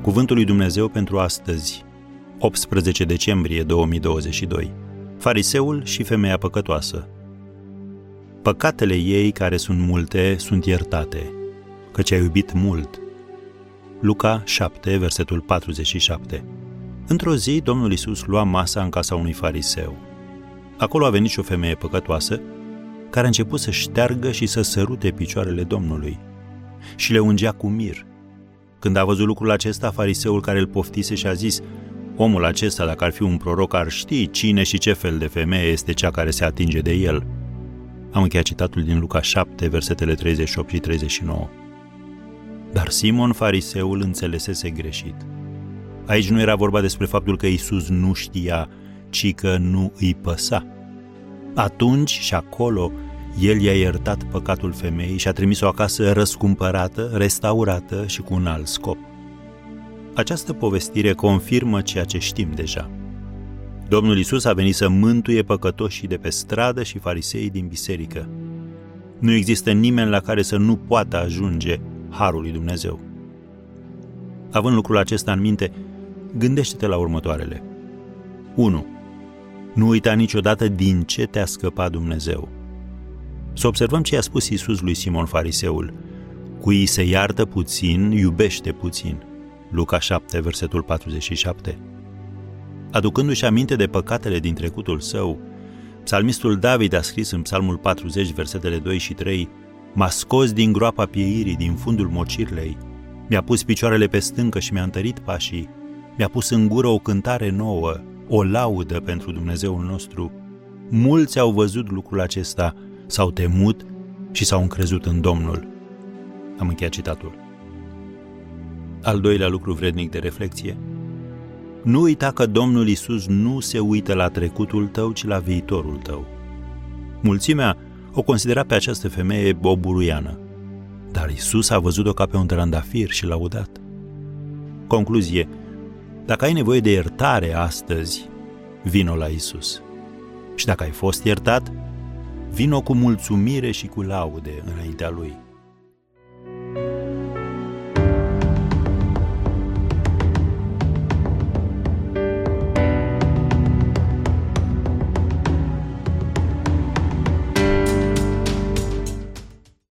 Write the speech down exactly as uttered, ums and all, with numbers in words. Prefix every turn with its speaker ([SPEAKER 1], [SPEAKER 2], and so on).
[SPEAKER 1] Cuvântul lui Dumnezeu pentru astăzi, optsprezece decembrie două mii douăzeci și doi. Fariseul și femeia păcătoasă. Păcatele ei, care sunt multe, sunt iertate, căci ai iubit mult. Luca șapte, versetul patruzeci și șapte. Într-o zi, Domnul Iisus lua masa în casa unui fariseu. Acolo a venit și o femeie păcătoasă, care a început să șteargă și să sărute picioarele Domnului și le ungea cu mir. Când a văzut lucrul acesta, fariseul care îl poftise și-a zis: omul acesta, dacă ar fi un proroc, ar ști cine și ce fel de femeie este cea care se atinge de el. Am încheiat citatul din Luca șapte, versetele treizeci și opt și treizeci și nouă. Dar Simon, fariseul, înțelesese greșit. Aici nu era vorba despre faptul că Iisus nu știa, ci că nu îi păsa. Atunci și acolo, el i-a iertat păcatul femeii și a trimis-o acasă răscumpărată, restaurată și cu un alt scop. Această povestire confirmă ceea ce știm deja. Domnul Iisus a venit să mântuie păcătoșii de pe stradă și fariseii din biserică. Nu există nimeni la care să nu poată ajunge harul lui Dumnezeu. Având lucrul acesta în minte, gândește-te la următoarele. unu. Nu uita niciodată din ce te-a scăpat Dumnezeu. Să observăm ce i-a spus Iisus lui Simon fariseul. Cui se iartă puțin, iubește puțin. Luca șapte, versetul patruzeci și șapte. Aducându-și aminte de păcatele din trecutul său, psalmistul David a scris în Psalmul patruzeci, versetele doi și trei: M-a scos din groapa pieirii, din fundul mocirlei, mi-a pus picioarele pe stâncă și mi-a întărit pașii, mi-a pus în gură o cântare nouă, o laudă pentru Dumnezeul nostru. Mulți au văzut lucrul acesta, s-au temut și s-au încrezut în Domnul. Am încheiat citatul. Al doilea lucru vrednic de reflexie: nu uita că Domnul Iisus nu se uită la trecutul tău, ci la viitorul tău. Mulțimea o considera pe această femeie o buruiană, dar Iisus a văzut-o ca pe un trandafir și l-a lăudat. Concluzie: dacă ai nevoie de iertare astăzi, vino la Iisus. Și dacă ai fost iertat, vino cu mulțumire și cu laude înaintea Lui.